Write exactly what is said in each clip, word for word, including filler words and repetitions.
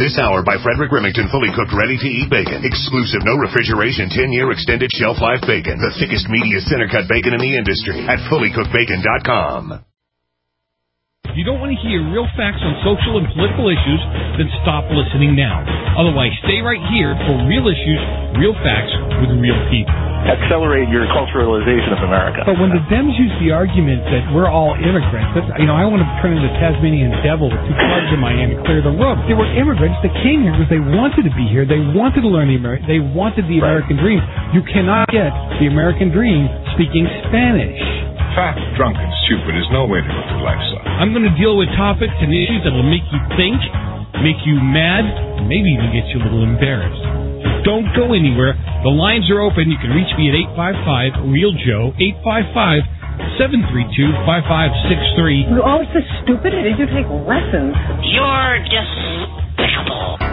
This hour by Frederick Remington, fully cooked, ready-to-eat bacon. Exclusive, no refrigeration, ten-year extended shelf life bacon. The thickest, meatiest, center-cut bacon in the industry at fully cooked bacon dot com. If you don't want to hear real facts on social and political issues, then stop listening now. Otherwise, stay right here for real issues, real facts with real people. Accelerate your culturalization of America. But when the Dems use the argument that we're all immigrants, that's, you know, I want to turn into Tasmanian devil with two clubs in my hand and clear the road. They were immigrants that came here because they wanted to be here. They wanted to learn the American. They wanted the American right. dream. You cannot get the American dream speaking Spanish. Fat, drunk, and stupid is no way to live your life, son. I'm going to deal with topics and issues that will make you think, make you mad, maybe even get you a little embarrassed. Don't go anywhere. The lines are open. You can reach me at eight five five, real Joe, eight five five, seven three two, five five six three. You're always so stupid. Did you take lessons? You're despicable.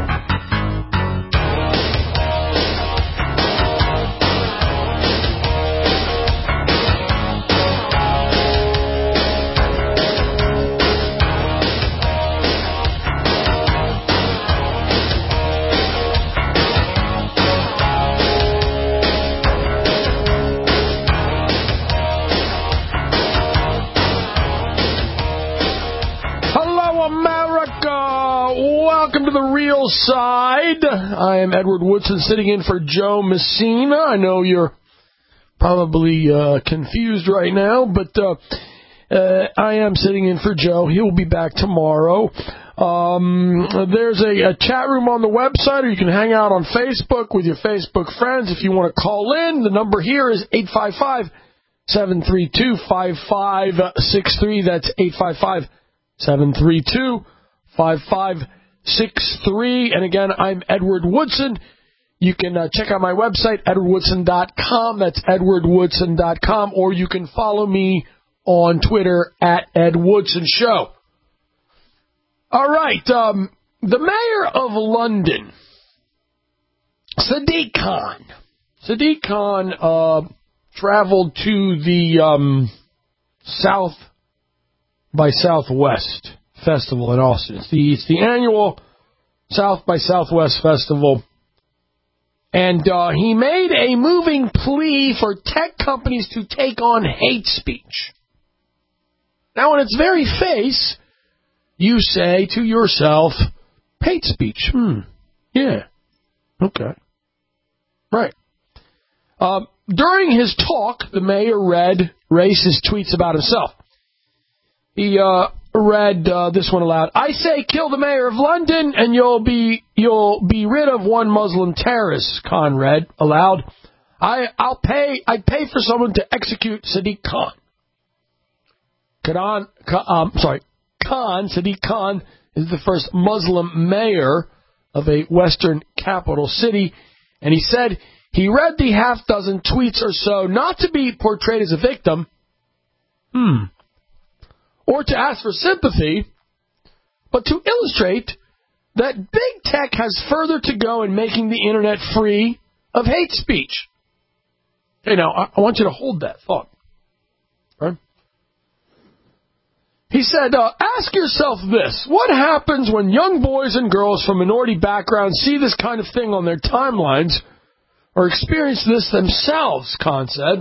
Welcome to the real side. I am Edward Woodson sitting in for Joe Messina. I know you're probably uh, confused right now, but uh, uh, I am sitting in for Joe. He will be back tomorrow. Um, there's a, a chat room on the website, or you can hang out on Facebook with your Facebook friends. If you want to call in, the number here is eight five five, seven three two, five five six three. That's eight five five, seven three two, five five six three. And again, I'm Edward Woodson. You can uh, check out my website, edward woodson dot com. That's edward woodson dot com. Or you can follow me on Twitter at Ed Woodson Show. All right. Um, the mayor of London, Sadiq Khan. Sadiq Khan uh, traveled to the um, South by Southwest Festival in Austin. It's the, it's the annual South by Southwest Festival. And uh, he made a moving plea for tech companies to take on hate speech. Now, on its very face, you say to yourself, hate speech. Hmm. Yeah. Okay. Right. Uh, during his talk, the mayor read racist tweets about himself. He uh, read uh, this one aloud. I say kill the mayor of London and you'll be you'll be rid of one Muslim terrorist, Khan read aloud. I, I'll pay, I'd pay for someone to execute Sadiq Khan. Khan, um, sorry, Khan, Sadiq Khan is the first Muslim mayor of a Western capital city. And he said he read the half dozen tweets or so not to be portrayed as a victim. Hmm. Or to ask for sympathy, but to illustrate that big tech has further to go in making the internet free of hate speech. Okay, now, I, I want you to hold that thought. Right? He said, uh, ask yourself this. What happens when young boys and girls from minority backgrounds see this kind of thing on their timelines or experience this themselves, Khan said.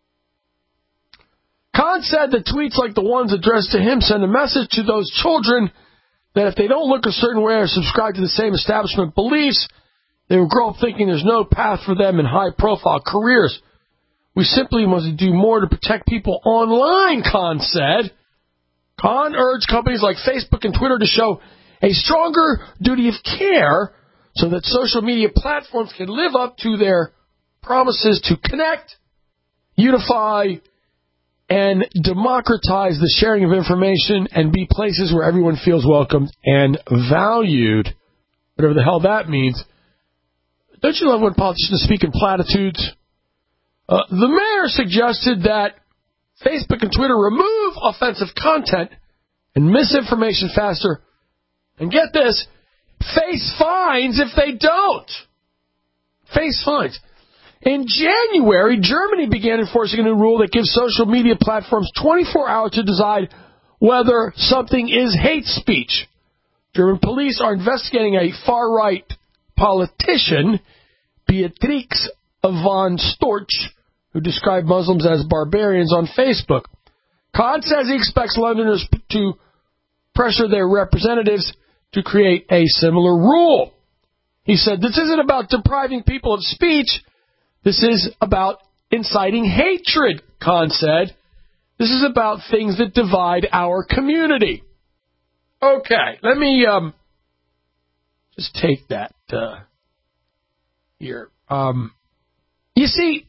Khan said that tweets like the ones addressed to him send a message to those children that if they don't look a certain way or subscribe to the same establishment beliefs, they will grow up thinking there's no path for them in high-profile careers. We simply must do more to protect people online, Khan said. Khan urged companies like Facebook and Twitter to show a stronger duty of care so that social media platforms can live up to their promises to connect, unify, and democratize the sharing of information and be places where everyone feels welcomed and valued. Whatever the hell that means. Don't you love when politicians speak in platitudes? Uh, the mayor suggested that Facebook and Twitter remove offensive content and misinformation faster. And get this, face fines if they don't. Face fines. In January, Germany began enforcing a new rule that gives social media platforms twenty-four hours to decide whether something is hate speech. German police are investigating a far-right politician, Beatrix von Storch, who described Muslims as barbarians on Facebook. Khan says he expects Londoners to pressure their representatives to create a similar rule. He said, this isn't about depriving people of speech. This is about inciting hatred, Khan said. This is about things that divide our community. Okay, let me um, just take that uh, here. Um, you see,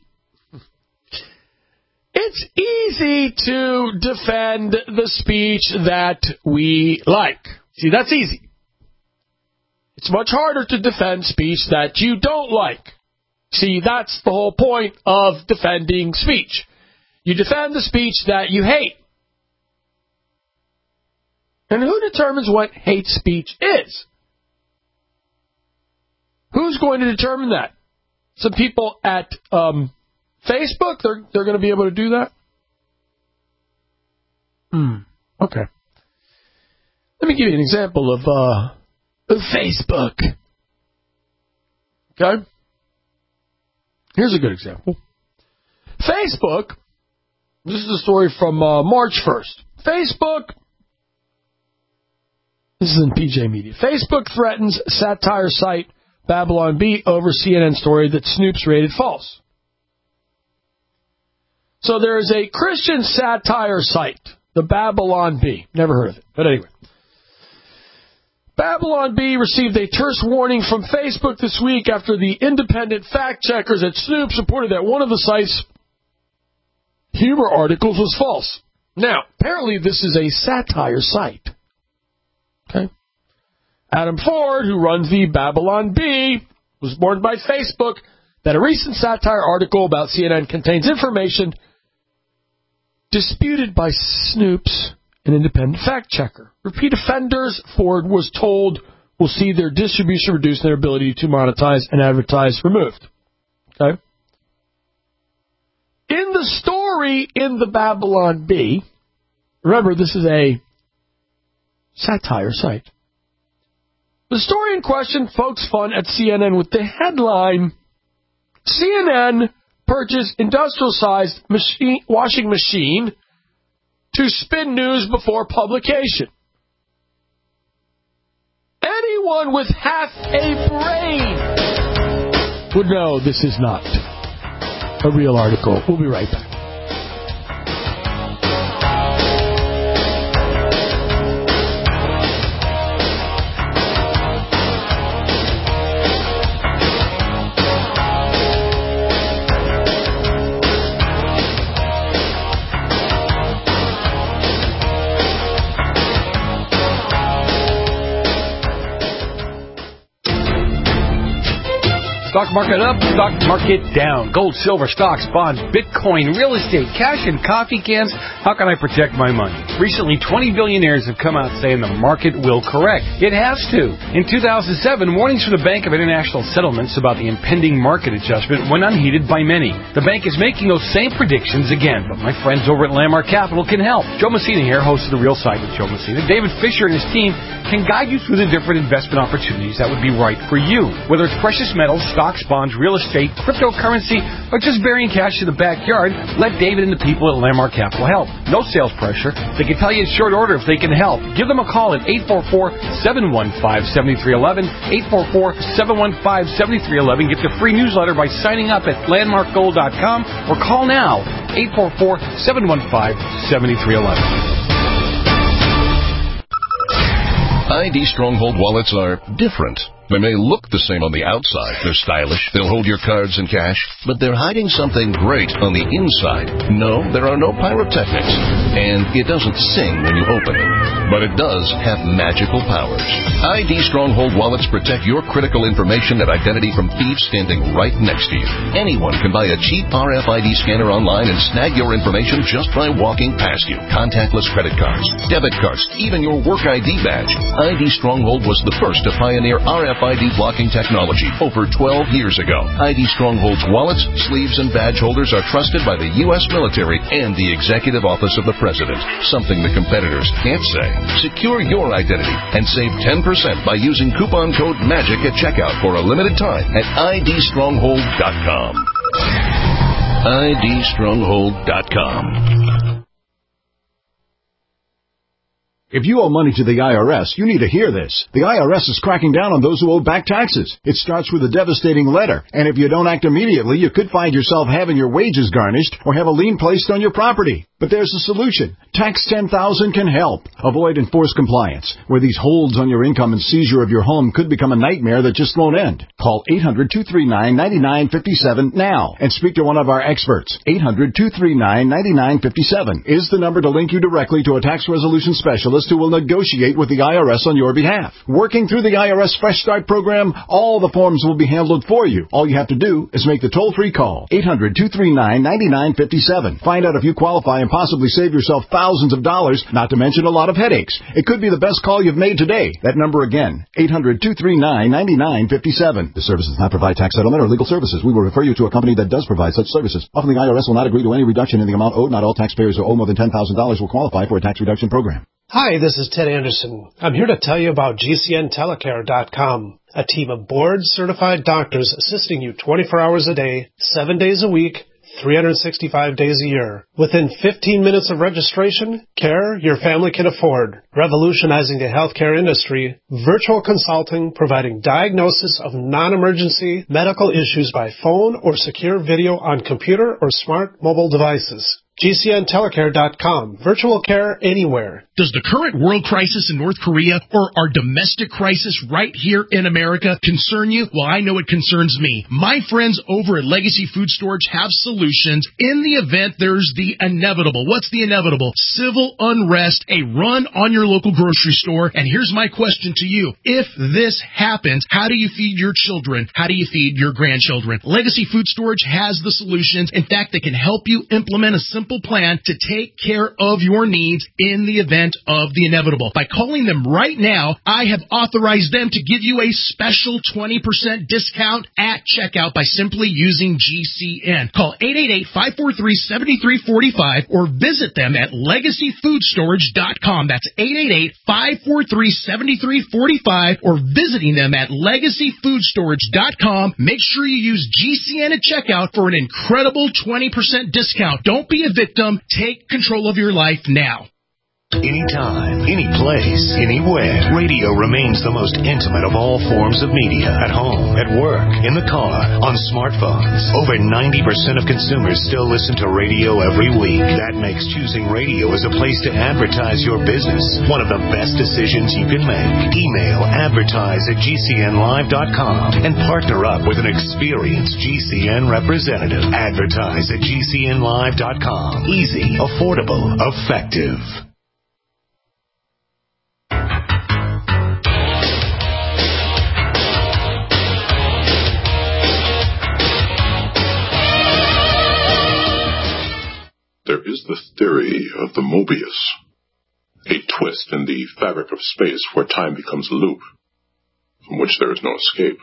it's easy to defend the speech that we like. See, that's easy. It's much harder to defend speech that you don't like. See, that's the whole point of defending speech. You defend the speech that you hate. And who determines what hate speech is? Who's going to determine that? Some people at um, Facebook, they're, they're going to be able to do that? Hmm, okay. Let me give you an example of uh, Facebook. Okay? Here's a good example. Facebook, this is a story from uh, March first. Facebook, this is in P J Media. Facebook threatens satire site Babylon Bee over C N N story that Snoops rated false. So there is a Christian satire site, the Babylon Bee. Never heard of it, but anyway. Babylon Bee received a terse warning from Facebook this week after the independent fact-checkers at Snoops reported that one of the site's humor articles was false. Now, apparently this is a satire site. Okay? Adam Ford, who runs the Babylon Bee, was warned by Facebook that a recent satire article about C N N contains information disputed by Snoops, an independent fact-checker. Repeat offenders, Ford was told, will see their distribution reduced and their ability to monetize and advertise removed. Okay? In the story in the Babylon Bee, remember, this is a satire site. The story in question pokes fun at C N N with the headline, C N N purchased industrial-sized machine, washing machine to spin news before publication. Anyone with half a brain would know this is not a real article. We'll be right back. Stock market up, stock market down. Gold, silver, stocks, bonds, Bitcoin, real estate, cash, and coffee cans. How can I protect my money? Recently, twenty billionaires have come out saying the market will correct. It has to. In two thousand seven, warnings from the Bank of International Settlements about the impending market adjustment went unheeded by many. The bank is making those same predictions again, but my friends over at Landmark Capital can help. Joe Messina here, host of The Real Side with Joe Messina. David Fisher and his team can guide you through the different investment opportunities that would be right for you. Whether it's precious metals, stocks, bonds, real estate, cryptocurrency, or just burying cash in the backyard, let David and the people at Landmark Capital help. No sales pressure. They can tell you in short order if they can help. Give them a call at eight four four, seven one five, seven three one one, eight four four, seven one five, seven three one one. Get the free newsletter by signing up at landmark gold dot com or call now, eight four four, seven one five, seven three one one. I D Stronghold wallets are different. They may look the same on the outside. They're stylish. They'll hold your cards and cash. But they're hiding something great on the inside. No, there are no pyrotechnics. And it doesn't sing when you open it. But it does have magical powers. I D Stronghold wallets protect your critical information and identity from thieves standing right next to you. Anyone can buy a cheap R F I D scanner online and snag your information just by walking past you. Contactless credit cards, debit cards, even your work I D badge. I D Stronghold was the first to pioneer R F R F I D blocking technology over twelve years ago. I D Stronghold's wallets, sleeves, and badge holders are trusted by the U S military and the Executive Office of the President, something the competitors can't say. Secure your identity and save ten percent by using coupon code MAGIC at checkout for a limited time at I D stronghold dot com. I D stronghold dot com. If you owe money to the I R S, you need to hear this. The I R S is cracking down on those who owe back taxes. It starts with a devastating letter, and if you don't act immediately, you could find yourself having your wages garnished or have a lien placed on your property. But there's a solution. Tax ten thousand can help. Avoid enforced compliance, where these holds on your income and seizure of your home could become a nightmare that just won't end. Call eight hundred, two three nine, nine nine five seven now and speak to one of our experts. eight hundred, two three nine, nine nine five seven is the number to link you directly to a tax resolution specialist who will negotiate with the I R S on your behalf. Working through the I R S Fresh Start program, all the forms will be handled for you. All you have to do is make the toll-free call. eight hundred, two three nine, nine nine five seven. Find out if you qualify and possibly save yourself thousands of dollars, not to mention a lot of headaches. It could be the best call you've made today. That number again, eight hundred, two three nine, nine nine five seven. The service does not provide tax settlement or legal services. We will refer you to a company that does provide such services. Often the I R S will not agree to any reduction in the amount owed. Not all taxpayers who owe more than ten thousand dollars will qualify for a tax reduction program. Hi, this is Ted Anderson. I'm here to tell you about G C N telecare dot com, a team of board-certified doctors assisting you twenty-four hours a day, seven days a week, three hundred sixty-five days a year. Within fifteen minutes of registration, care your family can afford. Revolutionizing the healthcare industry, virtual consulting providing diagnosis of non-emergency medical issues by phone or secure video on computer or smart mobile devices. G C N telecare dot com. Virtual care anywhere. Does the current world crisis in North Korea or our domestic crisis right here in America concern you? Well, I know it concerns me. My friends over at Legacy Food Storage have solutions in the event there's the inevitable. What's the inevitable? Civil unrest, a run on your local grocery store. And here's my question to you. If this happens, how do you feed your children? How do you feed your grandchildren? Legacy Food Storage has the solutions. In fact, they can help you implement a simple plan to take care of your needs in the event of the inevitable. By calling them right now, I have authorized them to give you a special twenty percent discount at checkout by simply using G C N. Call eight eight eight, five four three, seven three four five or visit them at legacy food storage dot com. That's eight eight eight, five four three, seven three four five or visiting them at legacy food storage dot com. Make sure you use G C N at checkout for an incredible twenty percent discount. Don't be a victim. Take control of your life now. Anytime, any place, anywhere, radio remains the most intimate of all forms of media. At home, at work, in the car, on smartphones. Over ninety percent of consumers still listen to radio every week. That makes choosing radio as a place to advertise your business one of the best decisions you can make. Email advertise at G C N live dot com and partner up with an experienced G C N representative. Advertise at G C N live dot com. Easy, affordable, effective. There is the theory of the Mobius, a twist in the fabric of space where time becomes a loop, from which there is no escape.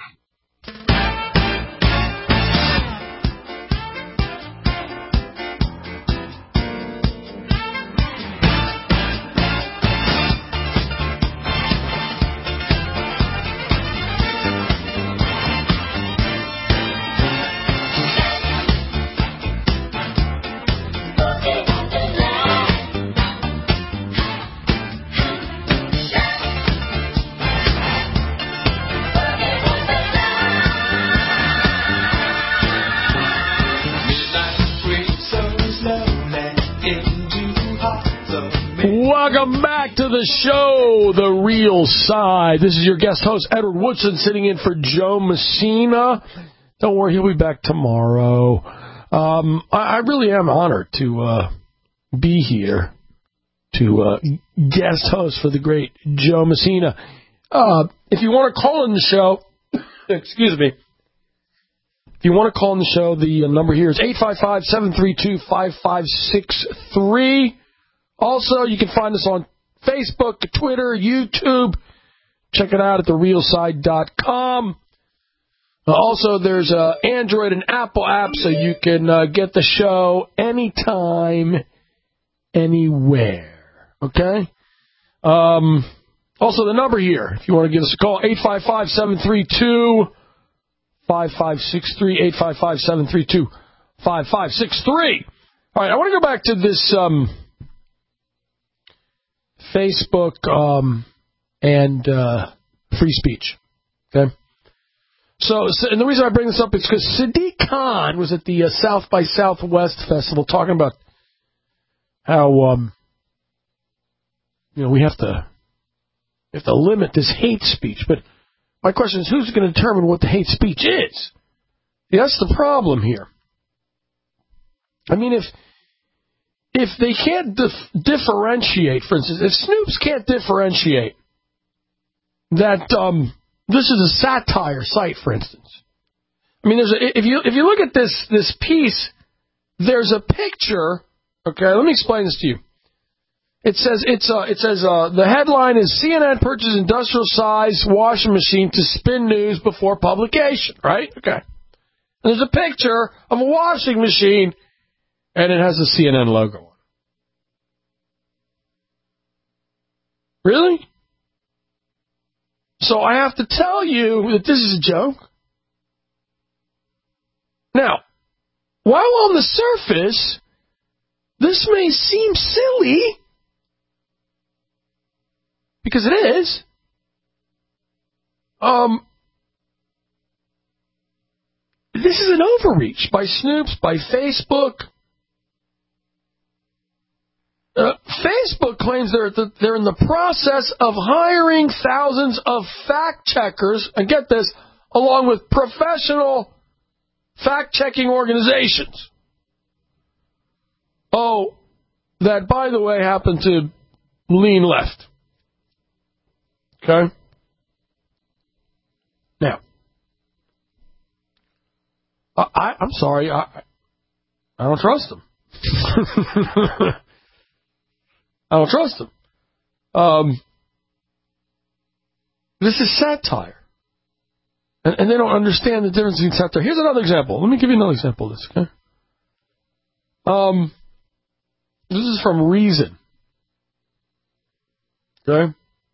Welcome back to the show, The Real Side. This is your guest host, Edward Woodson, sitting in for Joe Messina. Don't worry, he'll be back tomorrow. Um, I, I really am honored to uh, be here to uh, guest host for the great Joe Messina. Uh, if you want to call in the show, excuse me, if you want to call in the show, the number here is eight five five, seven three two, five five six three. Also, you can find us on Facebook, Twitter, YouTube, Check it out at the real side dot com. Uh, also, there's an Android and Apple app, so you can uh, get the show anytime, anywhere. Okay? Um, also, the number here, if you want to give us a call, eight five five, seven three two, five five six three, eight five five, seven three two, five five six three. All right, I want to go back to this um, Facebook um, and uh, free speech. Okay? So, and the reason I bring this up is because Sadiq Khan was at the uh, South by Southwest Festival talking about how, um, you know, we have to, we have to limit this hate speech. But my question is, who's going to determine what the hate speech is? See, that's the problem here. I mean, if if they can't dif- differentiate, for instance, if Snoops can't differentiate that um, this is a satire site, for instance. I mean, there's a, if you if you look at this this piece, there's a picture. Okay, let me explain this to you. It says it's uh, it says uh, the headline is C N N purchases industrial size washing machine to spin news before publication. Right? Okay. And there's a picture of a washing machine, and it has a C N N logo on it. Really? So I have to tell you that this is a joke. Now, while on the surface, this may seem silly, because it is, um, this is an overreach by Snoops, by Facebook. Uh, Facebook claims they're they're in the process of hiring thousands of fact checkers, and get this, along with professional fact checking organizations. Oh, that, by the way, happen to lean left. Okay? Now, I, I, I'm sorry, I, I don't trust them. I don't trust them. Um, this is satire. And, and they don't understand the difference between satire. Here's another example. Let me give you another example of this, okay? Um, this is from Reason. Okay?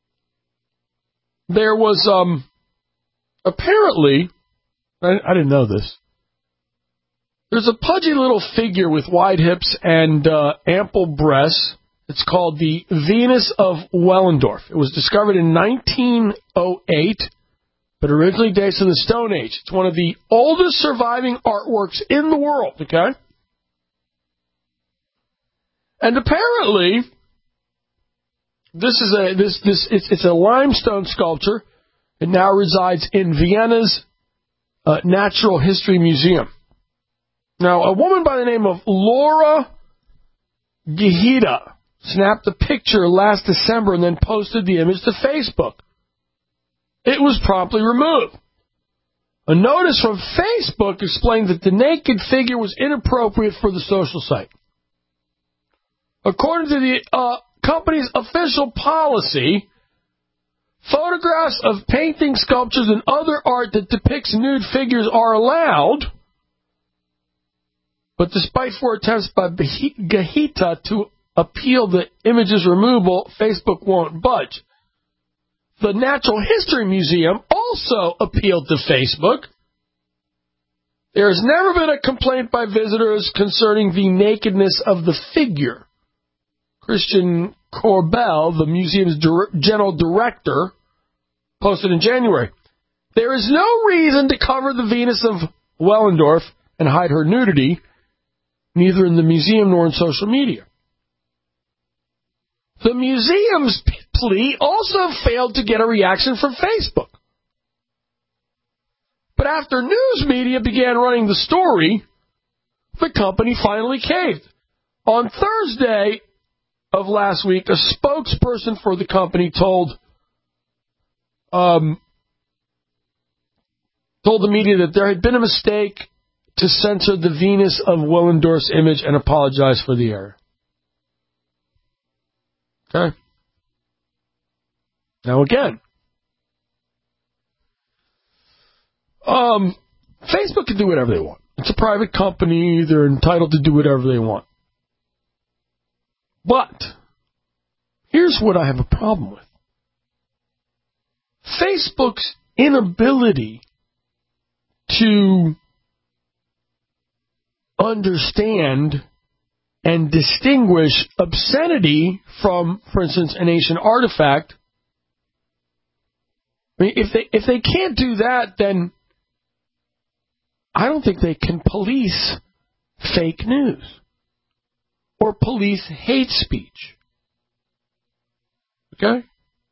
There was, um, apparently, I, I didn't know this, there's a pudgy little figure with wide hips and uh, ample breasts. It's called the Venus of Willendorf. It was discovered in nineteen oh eight, but originally dates from the Stone Age. It's one of the oldest surviving artworks in the world, okay? And apparently, this is a this this it's, it's a limestone sculpture. It now resides in Vienna's uh, Natural History Museum. Now, a woman by the name of Laura Gehita snapped a picture last December and then posted the image to Facebook. It was promptly removed. A notice from Facebook explained that the naked figure was inappropriate for the social site. According to the uh, company's official policy, photographs of paintings, sculptures, and other art that depicts nude figures are allowed. But despite four attempts by Gehita to appeal the image's removal, Facebook won't budge. The Natural History Museum also appealed to Facebook. There has never been a complaint by visitors concerning the nakedness of the figure. Christian Corbell, the museum's dir- general director, posted in January, there is no reason to cover the Venus of Willendorf and hide her nudity, neither in the museum nor in social media. The museum's plea also failed to get a reaction from Facebook. But after news media began running the story, the company finally caved. On Thursday of last week, a spokesperson for the company told um, told the media that there had been a mistake to censor the Venus of Willendorf's image and apologize for the error. Okay. Now again, Um, Facebook can do whatever they want. It's a private company. They're entitled to do whatever they want. But here's what I have a problem with. Facebook's inability to understand and distinguish obscenity from, for instance, an ancient artifact. I mean, if they if they can't do that, then I don't think they can police fake news or police hate speech. Okay?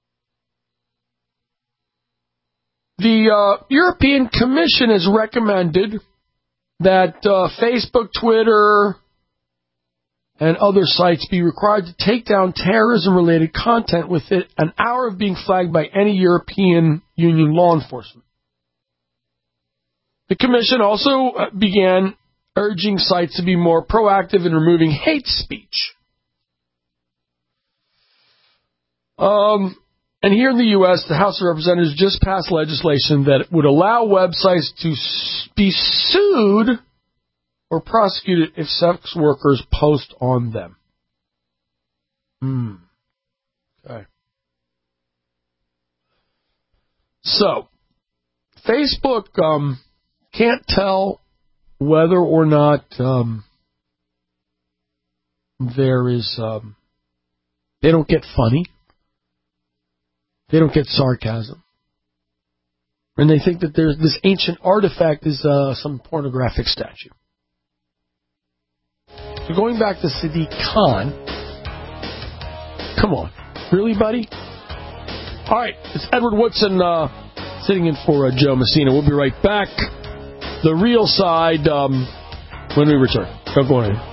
The uh, European Commission has recommended that uh, Facebook, Twitter, and other sites be required to take down terrorism-related content within an hour of being flagged by any European Union law enforcement. The Commission also began urging sites to be more proactive in removing hate speech. Um, and here in the U S, the House of Representatives just passed legislation that would allow websites to be sued or prosecuted if sex workers post on them. Hmm. Okay. So, Facebook um, can't tell whether or not um, there is, um, they don't get funny. They don't get sarcasm. And they think that there's this ancient artifact is uh, some pornographic statue. So going back to Sadiq Khan, come on. Really, buddy? All right, it's Edward Woodson uh, sitting in for uh, Joe Messina. We'll be right back. The real side um, when we return. Don't go anywhere.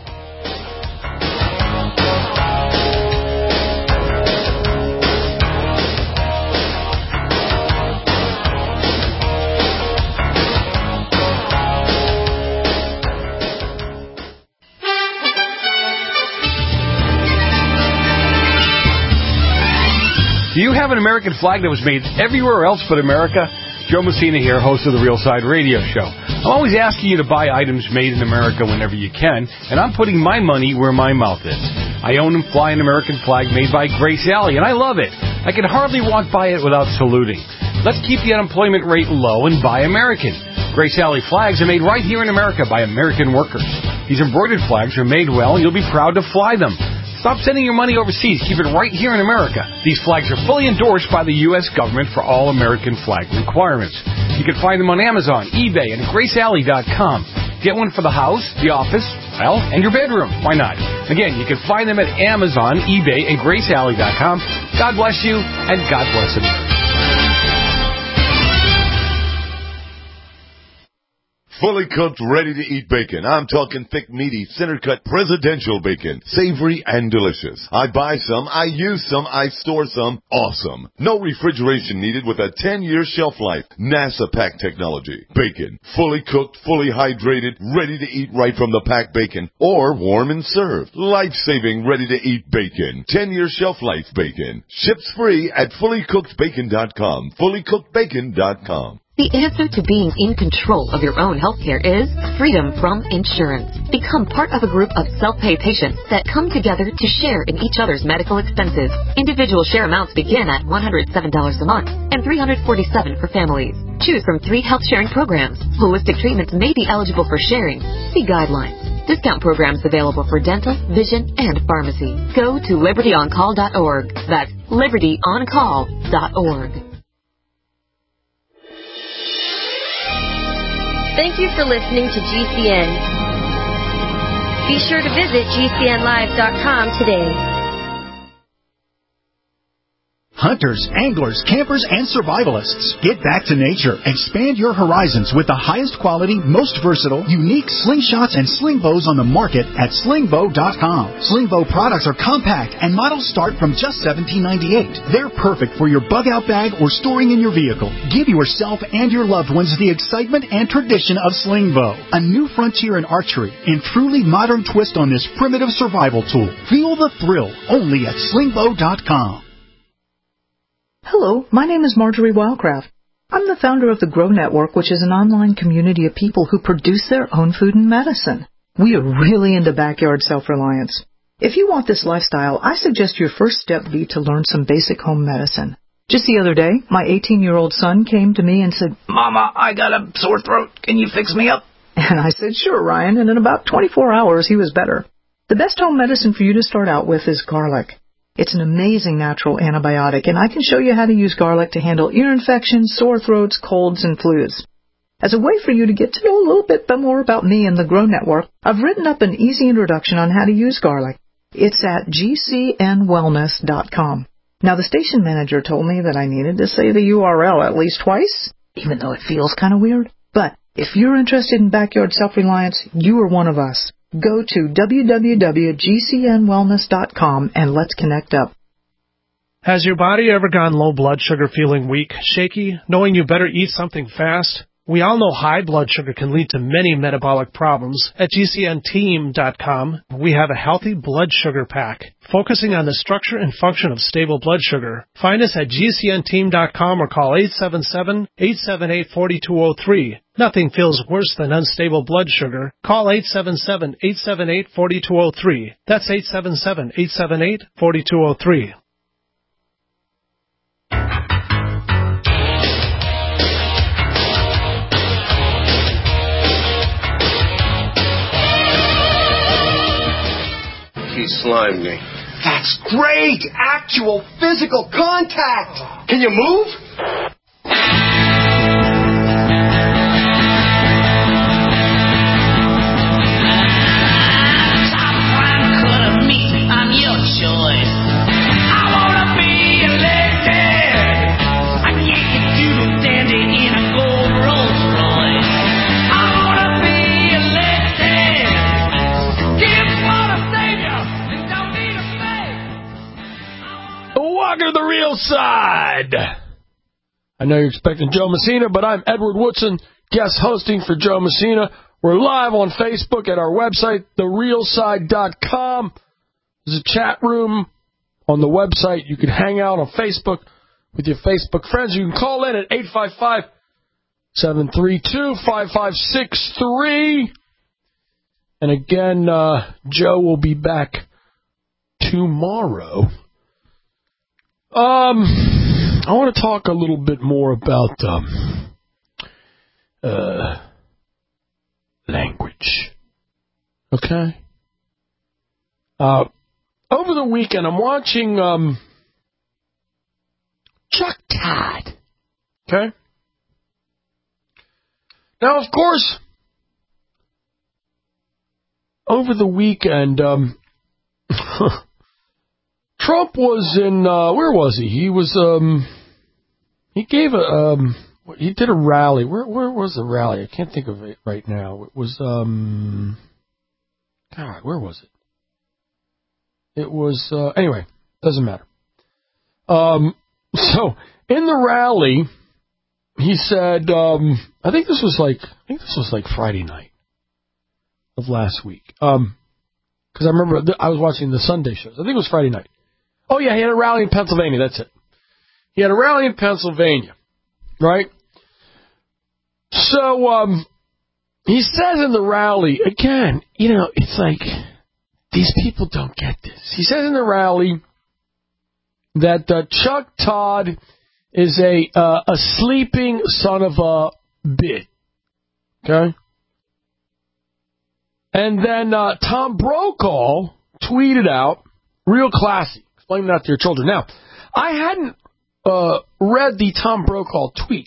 Do you have an American flag that was made everywhere else but America? Joe Messina here, host of the Real Side Radio Show. I'm always asking you to buy items made in America whenever you can, and I'm putting my money where my mouth is. I own and fly an American flag made by Grace Alley, and I love it. I can hardly walk by it without saluting. Let's keep the unemployment rate low and buy American. Grace Alley flags are made right here in America by American workers. These embroidered flags are made well, and you'll be proud to fly them. Stop sending your money overseas. Keep it right here in America. These flags are fully endorsed by the U S government for all American flag requirements. You can find them on Amazon, eBay, and grace alley dot com. Get one for the house, the office, well, and your bedroom. Why not? Again, you can find them at Amazon, eBay, and grace alley dot com. God bless you, and God bless America. Fully cooked, ready-to-eat bacon. I'm talking thick, meaty, center-cut presidential bacon. Savory and delicious. I buy some, I use some, I store some. Awesome. No refrigeration needed with a ten-year shelf life. NASA pack technology. Bacon. Fully cooked, fully hydrated, ready to eat right from the pack bacon. Or warm and served. Life-saving, ready-to-eat bacon. ten-year shelf life bacon. Ships free at fully cooked bacon dot com. fully cooked bacon dot com. The answer to being in control of your own healthcare is freedom from insurance. Become part of a group of self-pay patients that come together to share in each other's medical expenses. Individual share amounts begin at one hundred seven dollars a month and three hundred forty-seven dollars for families. Choose from three health sharing programs. Holistic treatments may be eligible for sharing. See guidelines. Discount programs available for dental, vision, and pharmacy. Go to liberty on call dot org. That's liberty on call dot org. Thank you for listening to G C N. Be sure to visit G C N live dot com today. Hunters, anglers, campers, and survivalists, get back to nature. Expand your horizons with the highest quality, most versatile, unique slingshots and sling bows on the market at sling bow dot com. Sling bow products are compact and models start from just seventeen ninety-eight. They're perfect for your bug out bag or storing in your vehicle. Give yourself and your loved ones the excitement and tradition of sling bow, a new frontier in archery and truly modern twist on this primitive survival tool. Feel the thrill only at sling bow dot com. Hello, my name is Marjorie Wildcraft. I'm the founder of the Grow Network, which is an online community of people who produce their own food and medicine. We are really into backyard self-reliance. If you want this lifestyle, I suggest your first step be to learn some basic home medicine. Just the other day, my eighteen-year-old son came to me and said, "Mama, I got a sore throat. Can you fix me up?" And I said, "Sure, Ryan," and in about twenty-four hours, he was better. The best home medicine for you to start out with is garlic. It's an amazing natural antibiotic, and I can show you how to use garlic to handle ear infections, sore throats, colds, and flus. As a way for you to get to know a little bit more about me and the Grow Network, I've written up an easy introduction on how to use garlic. It's at g c n wellness dot com. Now, the station manager told me that I needed to say the U R L at least twice, even though it feels kind of weird. But if you're interested in backyard self-reliance, you are one of us. Go to w w w dot g c n wellness dot com and let's connect up. Has your body ever gone low blood sugar, feeling weak, shaky, knowing you better eat something fast? We all know high blood sugar can lead to many metabolic problems. At g c n team dot com, we have a healthy blood sugar pack, focusing on the structure and function of stable blood sugar. Find us at g c n team dot com or call eight seven seven, eight seven eight, four two zero three. Nothing feels worse than unstable blood sugar. Call eight seven seven, eight seven eight, four two zero three. That's eight seven seven, eight seven eight, four two zero three. He slimed me. That's great! Actual physical contact! Can you move? Top line cut of meat, I'm your choice. I wanna be elected. I can yank a doodle dandy in a gold Rolls Royce. I wanna be elected. Give what a savior and don't need a faith. Welcome to the real side. I know you're expecting Joe Messina, but I'm Edward Woodson, guest hosting for Joe Messina. We're live on Facebook at our website, the real side dot com. There's a chat room on the website. You can hang out on Facebook with your Facebook friends. You can call in at eight five five, seven three two, five five six three. And again, uh, Joe will be back tomorrow. Um, I want to talk a little bit more about um, uh, language. Okay? Uh, over the weekend, I'm watching um, Chuck Todd. Okay? Now, of course, over the weekend, um, Trump was in, uh, where was he? He was, um, he gave a, um, he did a rally. Where, where was the rally? I can't think of it right now. It was, um, God, where was it? It was, uh, anyway, doesn't matter. Um, so, in the rally, he said, um, I think this was like, I think this was like Friday night of last week. Um, cause I remember th- I was watching the Sunday shows. I think it was Friday night. Oh yeah, he had a rally in Pennsylvania, that's it. He had a rally in Pennsylvania, right? So, um, he says in the rally, again, you know, it's like, these people don't get this. He says in the rally that uh, Chuck Todd is a uh, a sleeping son of a bitch. Okay? And then uh, Tom Brokaw tweeted out, real classy, explain that to your children. Now, I hadn't uh, read the Tom Brokaw tweet.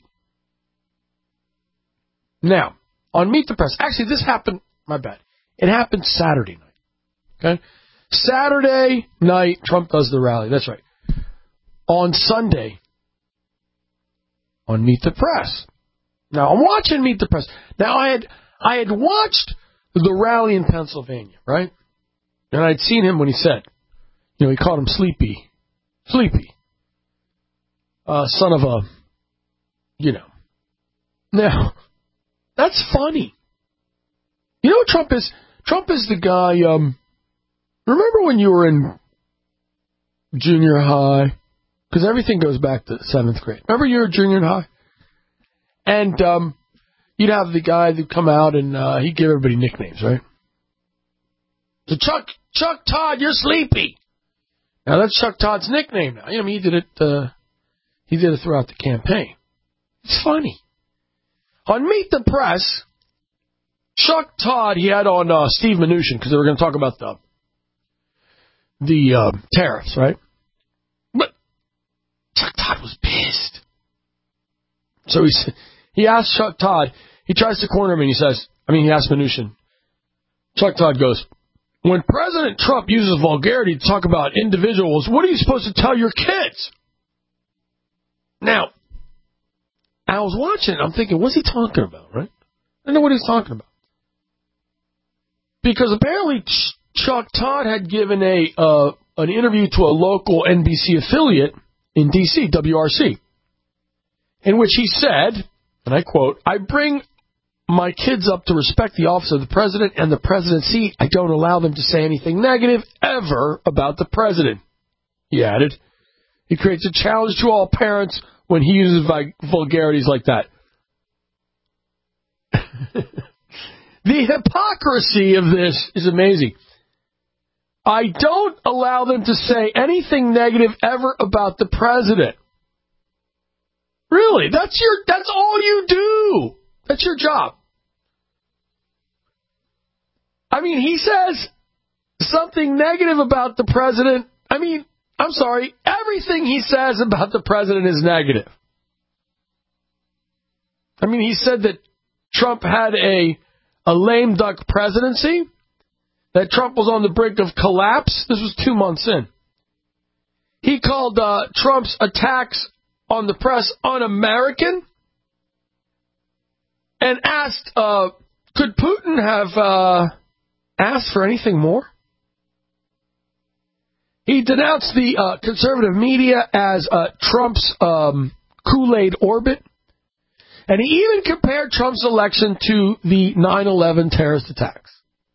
Now, on Meet the Press, actually this happened, my bad, it happened Saturday night. Okay? Saturday night, Trump does the rally, that's right. On Sunday, on Meet the Press. Now, I'm watching Meet the Press. Now, I had I had watched the rally in Pennsylvania, right? And I'd seen him when he said, you know, he called him Sleepy. Sleepy. Uh, son of a, you know. Now, that's funny. You know what Trump is? Trump is the guy, um, remember when you were in junior high? Because everything goes back to seventh grade. Remember you were junior high? And um, you'd have the guy that come out and uh, he'd give everybody nicknames, right? So Chuck, Chuck Todd, you're sleepy. Now that's Chuck Todd's nickname now. You know, I mean, he did it. Uh, he did it throughout the campaign. It's funny. On Meet the Press, Chuck Todd, he had on uh, Steve Mnuchin because they were going to talk about the the uh, tariffs, right? But Chuck Todd was pissed. So he he asked Chuck Todd. He tries to corner him and he says, I mean, he asked Mnuchin. Chuck Todd goes, when President Trump uses vulgarity to talk about individuals, what are you supposed to tell your kids? Now, I was watching it, I'm thinking, what's he talking about, right? I don't know what he's talking about. Because apparently Ch- Chuck Todd had given a uh, an interview to a local N B C affiliate in D C, W R C, in which he said, and I quote, I bring my kids up to respect the office of the president and the presidency. I don't allow them to say anything negative ever about the president. He added, he creates a challenge to all parents when he uses vulgarities like that. The hypocrisy of this is amazing. I don't allow them to say anything negative ever about the president. Really? That's your, that's all you do. That's your job. I mean, he says something negative about the president. I mean, I'm sorry, everything he says about the president is negative. I mean, he said that Trump had a, a lame duck presidency, that Trump was on the brink of collapse. This was two months in. He called uh, Trump's attacks on the press un-American and asked, uh, could Putin have uh, asked for anything more? He denounced the uh, conservative media as uh, Trump's um, Kool-Aid orbit. And he even compared Trump's election to the nine eleven terrorist attacks.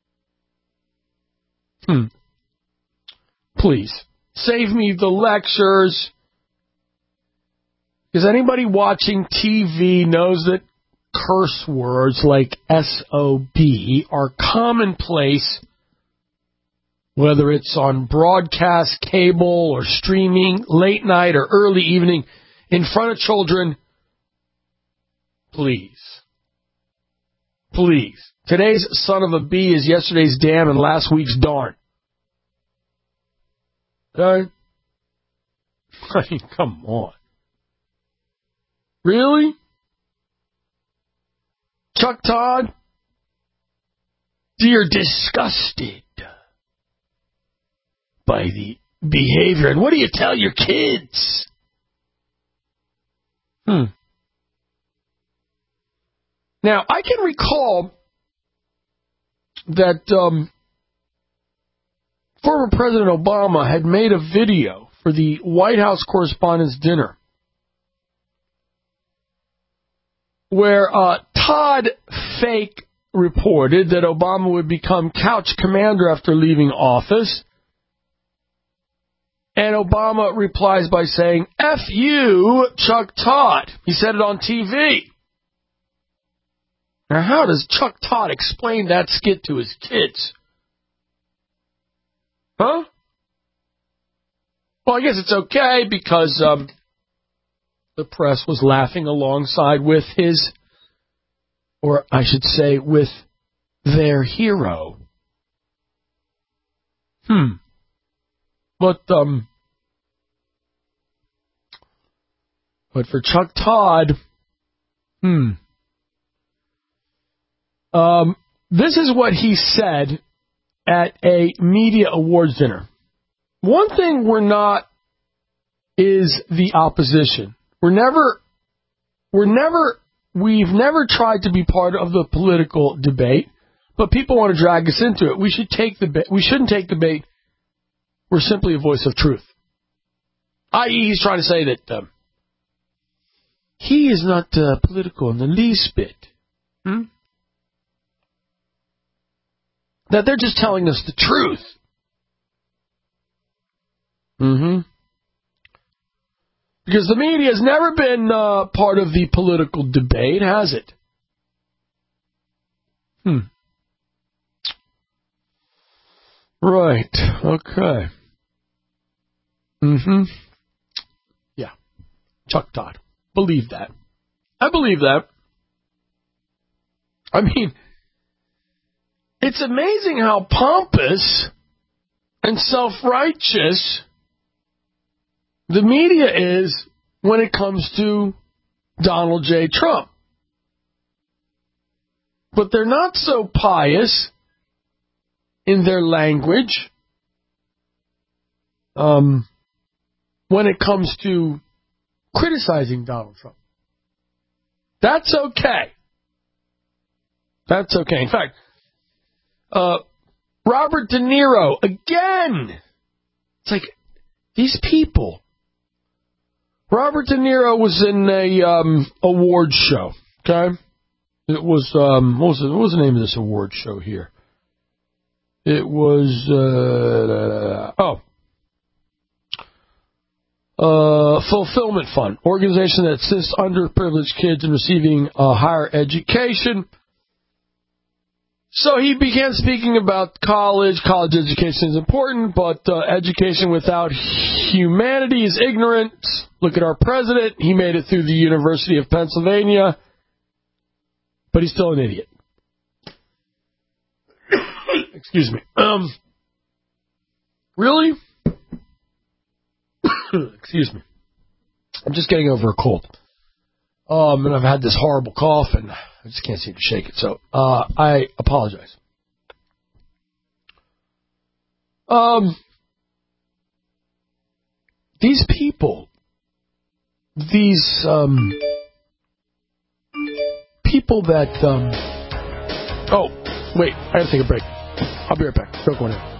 Hmm. Please, save me the lectures. Because anybody watching T V knows that curse words like S O B are commonplace, whether it's on broadcast, cable, or streaming, late night or early evening, in front of children. Please. Please. Today's son of a bee is yesterday's damn and last week's darn. Okay? I mean, come on. Really? Chuck Todd? You're disgusted by the behavior. And what do you tell your kids? Hmm. Now, I can recall that um, former President Obama had made a video for the White House Correspondents' Dinner where uh, Todd fake reported that Obama would become couch commander after leaving office. And Obama replies by saying, F you, Chuck Todd. He said it on T V. Now, how does Chuck Todd explain that skit to his kids? Huh? Well, I guess it's okay because um, the press was laughing alongside with his, or I should say, with their hero. Hmm. But, um, but for Chuck Todd, hmm. Um, this is what he said at a media awards dinner. One thing we're not is the opposition. We're never, we're never, we've never tried to be part of the political debate, but people want to drag us into it. We should take the, we shouldn't take the bait. We're simply a voice of truth. that is, he's trying to say that um, he is not uh, political in the least bit. Hmm? That they're just telling us the truth. Mm-hmm. Because the media has never been uh, part of the political debate, has it? Hmm. Right. Okay. Mm-hmm. Yeah. Chuck Todd. Believe that. I believe that. I mean, it's amazing how pompous and self-righteous the media is when it comes to Donald J. Trump. But they're not so pious in their language um, when it comes to criticizing Donald Trump. That's okay. That's okay. In fact, uh, Robert De Niro, again, it's like these people. Robert De Niro was in a um, award show, okay? It was, um, what was, it, what was the name of this award show here? It was, uh, oh, uh, Fulfillment Fund, organization that assists underprivileged kids in receiving a higher education. So he began speaking about college. College education is important, but uh, education without humanity is ignorance. Look at our president. He made it through the University of Pennsylvania, but he's still an idiot. Excuse me. Um, really? Excuse me. I'm just getting over a cold. Um, and I've had this horrible cough, and I just can't seem to shake it. So uh, I apologize. Um, these people, these um, people that... Um, oh, wait, I gotta take a break. I'll be right back. Don't go in.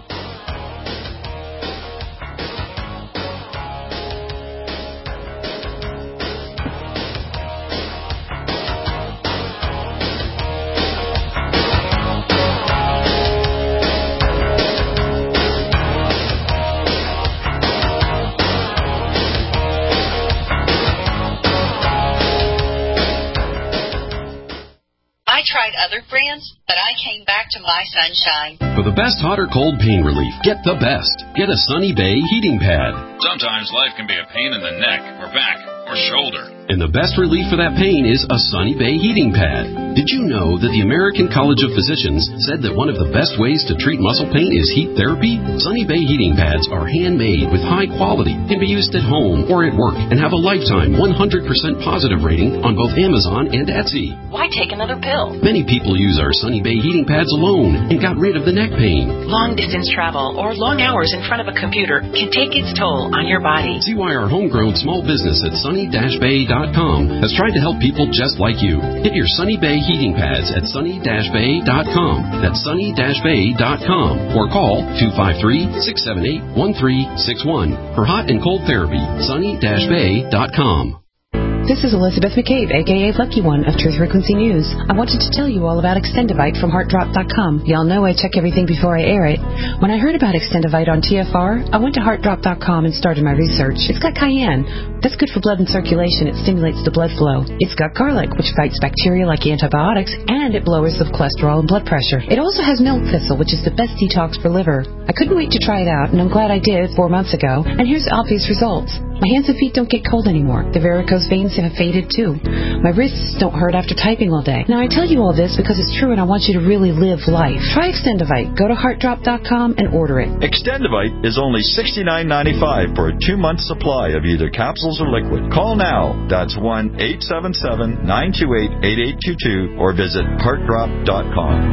I tried other brands, but I came back to My Sunshine. For the best hot or cold pain relief, get the best. Get a Sunny Bay heating pad. Sometimes life can be a pain in the neck or back or shoulder. And the best relief for that pain is a Sunny Bay heating pad. Did you know that the American College of Physicians said that one of the best ways to treat muscle pain is heat therapy? Sunny Bay heating pads are handmade with high quality, can be used at home or at work, and have a lifetime one hundred percent positive rating on both Amazon and Etsy. Why take another pill? Many people use our Sunny Bay heating pads alone and got rid of the neck pain. Long distance travel or long hours in front of a computer can take its toll on your body. See why our homegrown small business at sunny dash bay dot com has tried to help people just like you. Get your Sunny Bay heating pads at sunny dash bay dot com. That's sunny dash bay dot com. Or call two five three, six seven eight, one three six one. For hot and cold therapy, sunny dash bay dot com. This is Elizabeth McCabe, a k a. Lucky One of Truth Frequency News. I wanted to tell you all about Extendivite from heart drop dot com. Y'all know I check everything before I air it. When I heard about Extendivite on T F R, I went to heart drop dot com and started my research. It's got cayenne. That's good for blood and circulation. It stimulates the blood flow. It's got garlic, which fights bacteria like antibiotics, and it lowers the cholesterol and blood pressure. It also has milk thistle, which is the best detox for liver. I couldn't wait to try it out, and I'm glad I did four months ago. And here's the obvious results. My hands and feet don't get cold anymore. The varicose veins have faded too. My wrists don't hurt after typing all day. Now I tell you all this because it's true and I want you to really live life. Try Extendivite. Go to heart drop dot com and order it. Extendivite is only sixty-nine ninety-five for a two-month supply of either capsules or liquid. Call now. That's one eight seven seven, nine two eight, eight eight two two or visit heart drop dot com.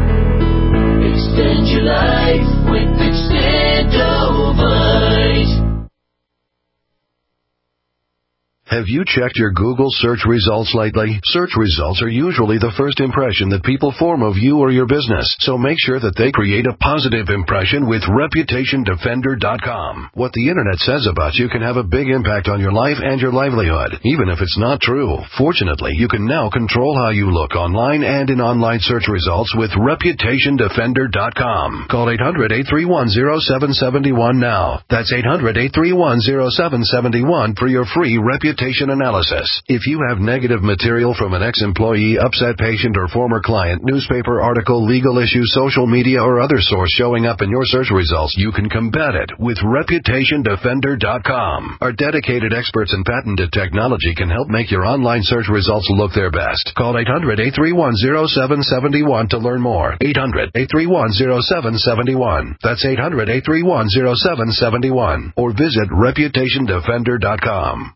Extend your life with Extendivite. Have you checked your Google search results lately? Search results are usually the first impression that people form of you or your business, so make sure that they create a positive impression with Reputation Defender dot com. What the Internet says about you can have a big impact on your life and your livelihood, even if it's not true. Fortunately, you can now control how you look online and in online search results with Reputation Defender dot com. Call eight hundred, eight three one, zero seven seven one now. That's eight hundred, eight three one, zero seven seven one for your free reputation analysis. If you have negative material from an ex-employee, upset patient, or former client, newspaper article, legal issue, social media, or other source showing up in your search results, you can combat it with Reputation Defender dot com. Our dedicated experts in patented technology can help make your online search results look their best. Call eight hundred, eight three one, zero seven seven one to learn more. eight hundred, eight three one, zero seven seven one. That's eight hundred, eight three one, zero seven seven one. Or visit Reputation Defender dot com.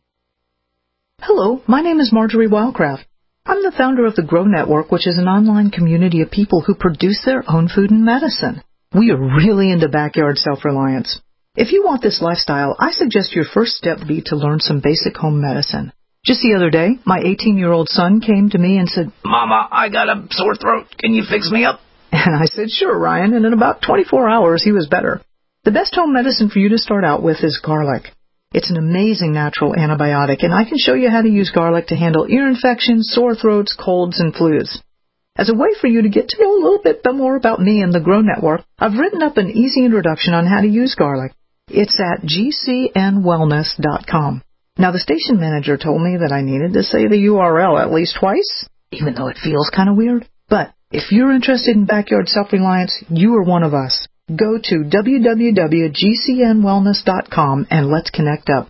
Hello, my name is Marjorie Wildcraft. I'm the founder of the Grow Network, which is an online community of people who produce their own food and medicine. We are really into backyard self-reliance. If you want this lifestyle, I suggest your first step be to learn some basic home medicine. Just the other day, my eighteen-year-old son came to me and said, "Mama, I got a sore throat. Can you fix me up?" And I said, "Sure, Ryan," and in about twenty-four hours, he was better. The best home medicine for you to start out with is garlic. It's an amazing natural antibiotic, and I can show you how to use garlic to handle ear infections, sore throats, colds, and flus. As a way for you to get to know a little bit more about me and the Grow Network, I've written up an easy introduction on how to use garlic. It's at G C N wellness dot com. Now, the station manager told me that I needed to say the U R L at least twice, even though it feels kind of weird. But if you're interested in backyard self-reliance, you are one of us. Go to w w w dot G C N wellness dot com and let's connect up.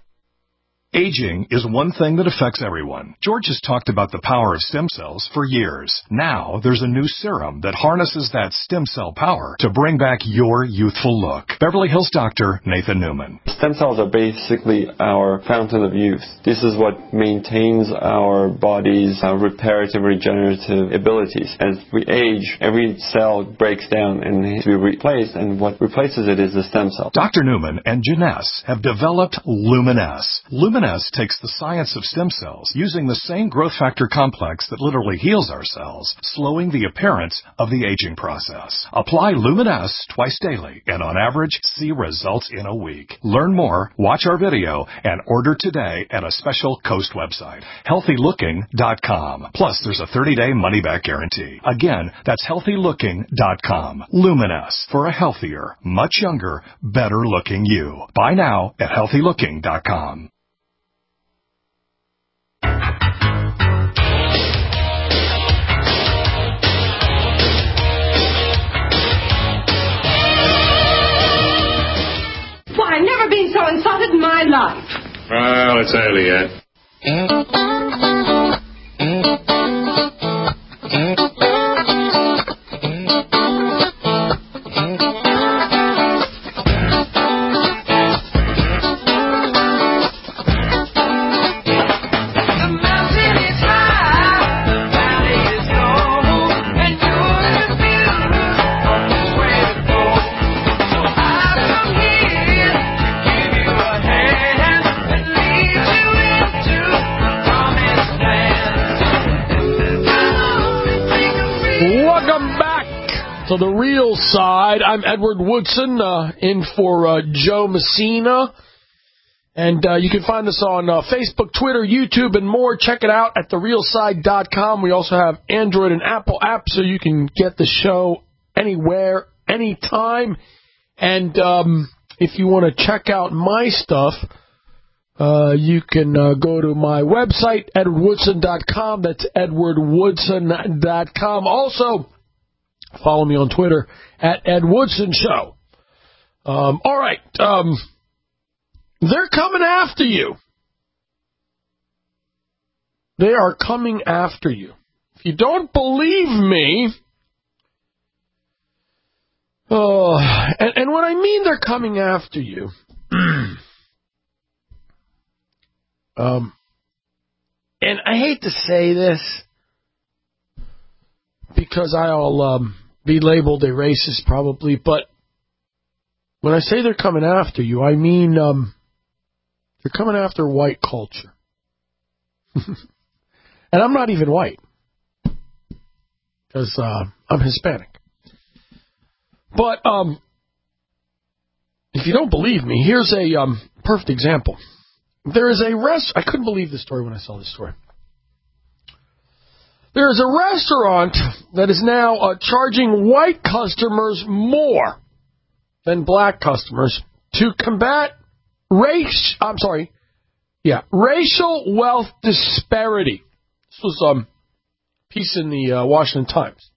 Aging is one thing that affects everyone. George has talked about the power of stem cells for years. Now, there's a new serum that harnesses that stem cell power to bring back your youthful look. Beverly Hills doctor Nathan Newman. Stem cells are basically our fountain of youth. This is what maintains our body's uh, reparative, regenerative abilities. As we age, every cell breaks down and needs to be replaced, and what replaces it is the stem cell. Doctor Newman and Janess have developed Luminess. Luminess takes the science of stem cells, using the same growth factor complex that literally heals our cells, slowing the appearance of the aging process. Apply Luminess twice daily, and on average, see results in a week. Learn more, watch our video, and order today at a special Coast website, healthy looking dot com. Plus, there's a thirty-day money-back guarantee. Again, that's healthy looking dot com. Luminess, for a healthier, much younger, better-looking you. Buy now at healthy looking dot com. I've never been so insulted in my life. Well, it's early yet. So the real side, I'm Edward Woodson, uh, in for uh, Joe Messina. And uh, you can find us on uh, Facebook, Twitter, YouTube, and more. Check it out at the real side dot com. We also have Android and Apple apps, so you can get the show anywhere, anytime. And um, if you want to check out my stuff, uh, you can uh, go to my website, edward woodson dot com. That's edward woodson dot com. Also, follow me on Twitter at Ed Woodson Show. Um, all right. Um, they're coming after you. They are coming after you. If you don't believe me, oh, and, and when I mean they're coming after you, um, and I hate to say this, because I'll um, be labeled a racist probably, but when I say they're coming after you, I mean um, they're coming after white culture. And I'm not even white. Because uh, I'm Hispanic. But um, if you don't believe me, here's a um, perfect example. There is a rest. I couldn't believe this story when I saw this story. There is a restaurant that is now uh, charging white customers more than black customers to combat race. I'm sorry, yeah, racial wealth disparity. This was um, a piece in the uh, Washington Times.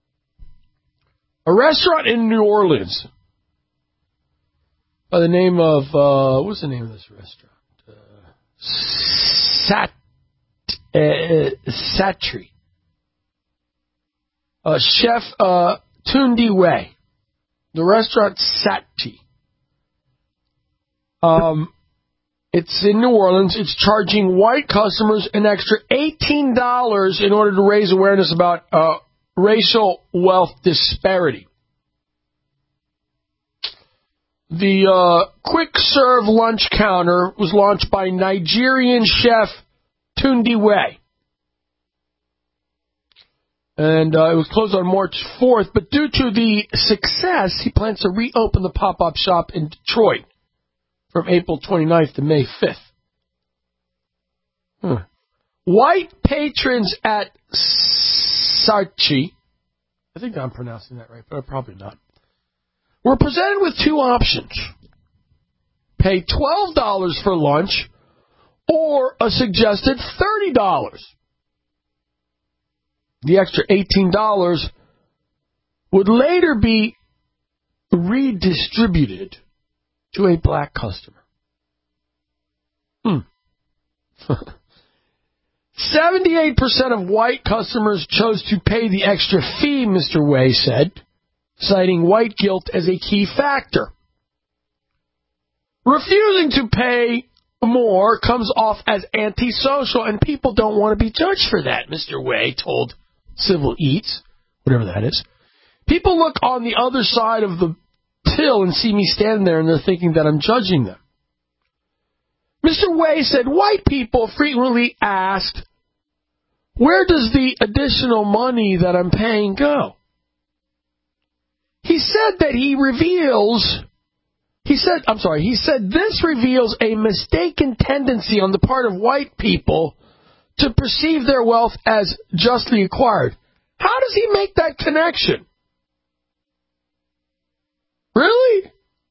A restaurant in New Orleans by the name of uh, what's the name of this restaurant? Uh, Sat uh, Satri. Uh, Chef uh, Tundi Way. The restaurant Sati. Um, it's in New Orleans. It's charging white customers an extra eighteen dollars in order to raise awareness about uh, racial wealth disparity. The uh, quick-serve lunch counter was launched by Nigerian chef Tundi Way. And uh, it was closed on March fourth, but due to the success, he plans to reopen the pop-up shop in Detroit from April twenty-ninth to May fifth. Hmm. White patrons at Sarchi, I think I'm pronouncing that right, but I'm probably not, were presented with two options. Pay twelve dollars for lunch or a suggested thirty dollars. The extra eighteen dollars would later be redistributed to a black customer. Hmm. seventy-eight percent of white customers chose to pay the extra fee, Mister Way said, citing white guilt as a key factor. Refusing to pay more comes off as antisocial, and people don't want to be judged for that, Mister Way told Civil Eats, whatever that is. People look on the other side of the till and see me standing there, and they're thinking that I'm judging them. Mister Way said white people frequently asked, where does the additional money that I'm paying go? He said that he reveals, he said, I'm sorry, he said this reveals a mistaken tendency on the part of white people to perceive their wealth as justly acquired. How does he make that connection? Really?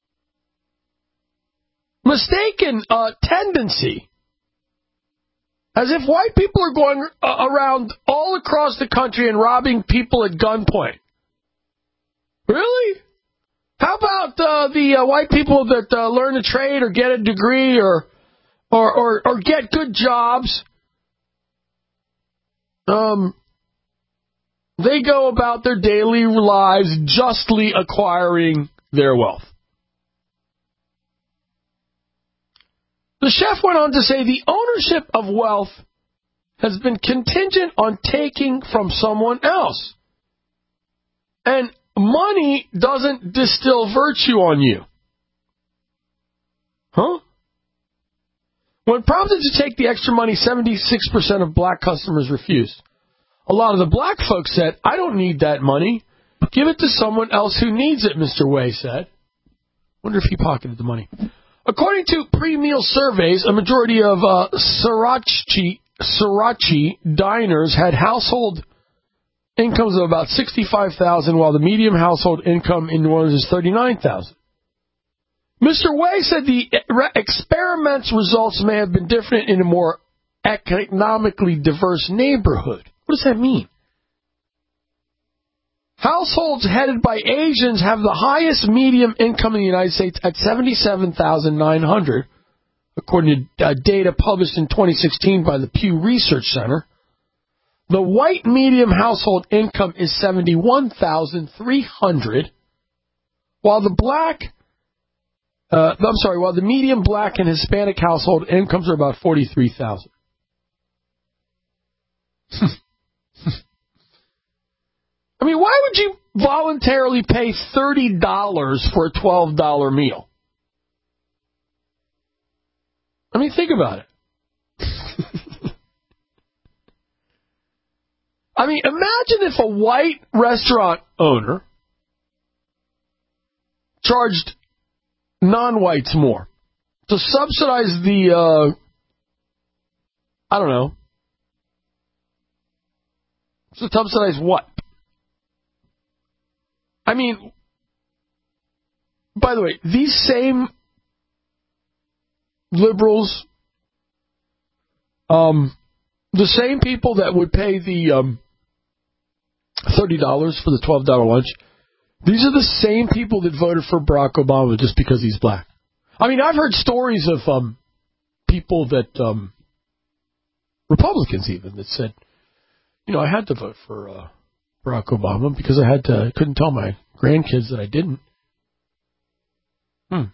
Mistaken uh, tendency. As if white people are going uh, around all across the country and robbing people at gunpoint. Really? How about uh, the uh, white people that uh, learn a trade or get a degree or, or, or, or get good jobs? Um, they go about their daily lives justly acquiring their wealth. The chef went on to say the ownership of wealth has been contingent on taking from someone else. And money doesn't distill virtue on you. Huh? When prompted to take the extra money, seventy-six percent of black customers refused. A lot of the black folks said, I don't need that money. Give it to someone else who needs it, Mister Way said. Wonder if he pocketed the money. According to pre-meal surveys, a majority of uh, Sriracha, Sriracha diners had household incomes of about sixty-five thousand dollars, while the median household income in New Orleans is thirty-nine thousand dollars. Mister Way said the experiment's results may have been different in a more economically diverse neighborhood. What does that mean? Households headed by Asians have the highest median income in the United States at seventy-seven thousand nine hundred dollars, according to uh, data published in twenty sixteen by the Pew Research Center. The white median household income is seventy-one thousand three hundred dollars, while the black, uh, I'm sorry, while the median black and Hispanic household incomes are about forty-three thousand dollars. I mean, why would you voluntarily pay thirty dollars for a twelve dollars meal? I mean, think about it. I mean, imagine if a white restaurant owner charged non-whites more to subsidize the, uh, I don't know, to subsidize what? I mean, by the way, these same liberals, um, the same people that would pay the um, thirty dollars for the twelve dollars lunch, these are the same people that voted for Barack Obama just because he's black. I mean, I've heard stories of um, people that, um, Republicans even, that said, you know, I had to vote for uh, Barack Obama because I had to, I couldn't tell my grandkids that I didn't. Hmm.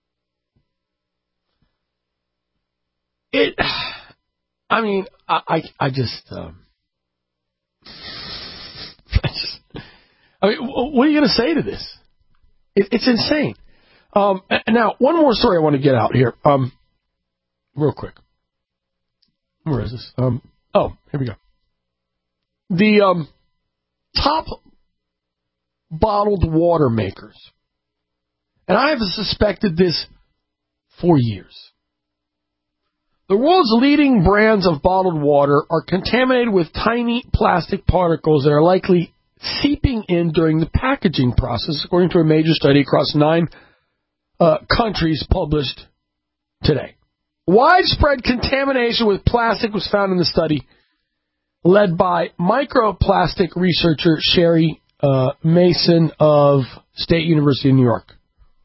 It, I mean, I, I, I just, um, I just, I mean, what are you going to say to this? It, it's insane. Um, now, one more story I want to get out here, um, real quick. Where is this? Um, oh, here we go. The um, top bottled water makers, and I have suspected this for years. The world's leading brands of bottled water are contaminated with tiny plastic particles that are likely seeping in during the packaging process, according to a major study across nine uh, countries published today. Widespread contamination with plastic was found in the study, led by microplastic researcher Sherry uh, Mason of State University of New York.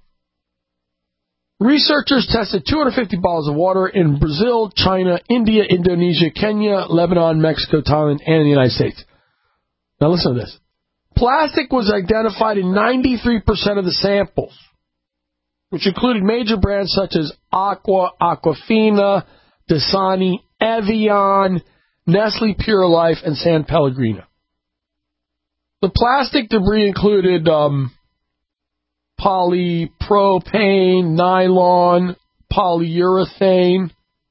Researchers tested two hundred fifty bottles of water in Brazil, China, India, Indonesia, Kenya, Lebanon, Mexico, Thailand, and the United States. Now listen to this. Plastic was identified in ninety-three percent of the samples, which included major brands such as Aqua, Aquafina, Dasani, Evian, Nestle Pure Life, and San Pellegrino. The plastic debris included um, polypropane, nylon, polyurethane.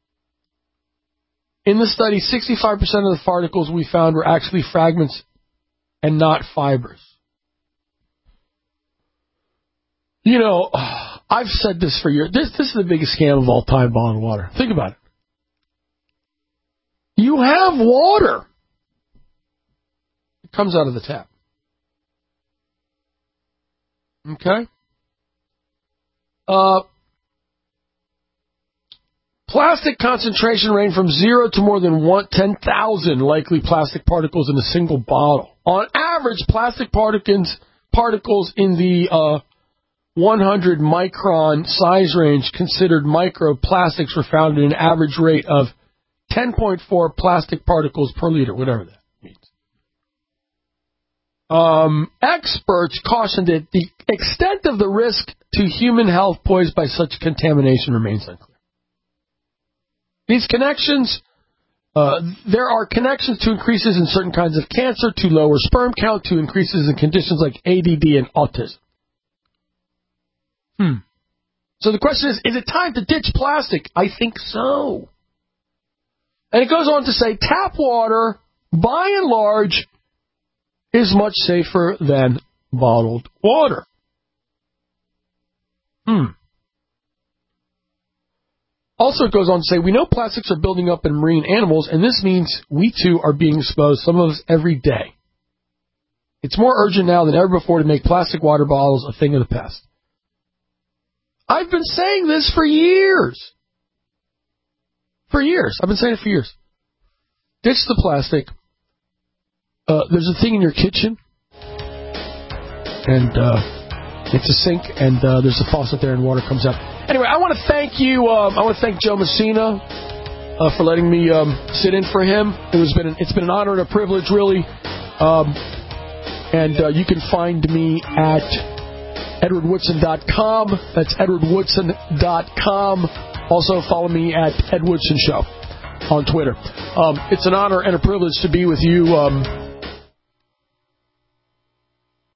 In the study, sixty-five percent of the particles we found were actually fragments and not fibers. You know, I've said this for years. This, this is the biggest scam of all time, bottled water. Think about it. You have water. It comes out of the tap. Okay? Uh, plastic concentration range from zero to more than one, ten thousand likely plastic particles in a single bottle. On average, plastic particles, particles in the uh, one hundred micron size range considered microplastics were found at an average rate of ten point four plastic particles per liter, whatever that means. Um, experts cautioned that the extent of the risk to human health posed by such contamination remains unclear. These connections, uh, there are connections to increases in certain kinds of cancer, to lower sperm count, to increases in conditions like A D D and autism. Hmm. So the question is, is it time to ditch plastic? I think so. And it goes on to say, tap water, by and large, is much safer than bottled water. Hmm. Also, it goes on to say, we know plastics are building up in marine animals, and this means we too are being exposed, some of us every day. It's more urgent now than ever before to make plastic water bottles a thing of the past. I've been saying this for years. For years. I've been saying it for years. Ditch the plastic. Uh, there's a thing in your kitchen, and uh, it's a sink, and uh, there's a faucet there, and water comes out. Anyway, I want to thank you. Um, I want to thank Joe Messina uh, for letting me um, sit in for him. It was been an, it's been an honor and a privilege, really. Um, and uh, you can find me at edward woodson dot com. That's edward woodson dot com. Also, follow me at Ed Woodson Show on Twitter. Um, it's an honor and a privilege to be with you. Um,